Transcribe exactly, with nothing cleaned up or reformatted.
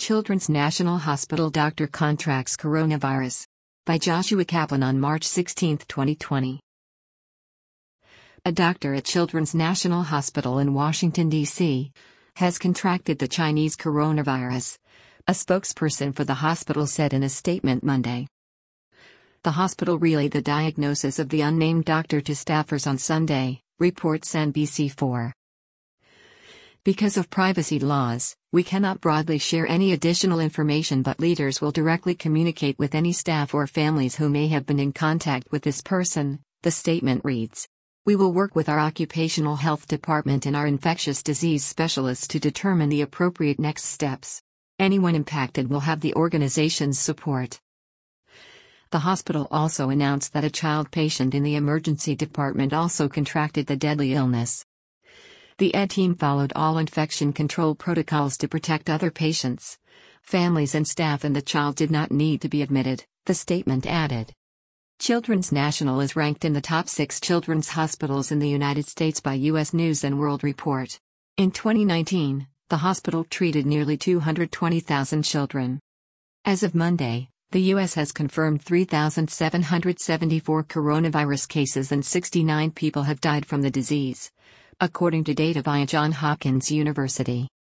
Children's National Hospital doctor contracts coronavirus. By Joshua Kaplan on March sixteenth, twenty twenty. A doctor at Children's National Hospital in Washington, D C, has contracted the Chinese coronavirus, a spokesperson for the hospital said in a statement Monday. The hospital relayed the diagnosis of the unnamed doctor to staffers on Sunday, reports N B C four. Because of privacy laws, we cannot broadly share any additional information, but leaders will directly communicate with any staff or families who may have been in contact with this person, the statement reads. We will work with our occupational health department and our infectious disease specialists to determine the appropriate next steps. Anyone impacted will have the organization's support. The hospital also announced that a child patient in the emergency department also contracted the deadly illness. The E D team followed all infection control protocols to protect other patients, families and staff, and the child did not need to be admitted, the statement added. Children's National is ranked in the top six children's hospitals in the United States by U S News and World Report. In twenty nineteen, the hospital treated nearly two hundred twenty thousand children. As of Monday, the U S has confirmed three thousand seven hundred seventy-four coronavirus cases and sixty-nine people have died from the disease, according to data via Johns Hopkins University.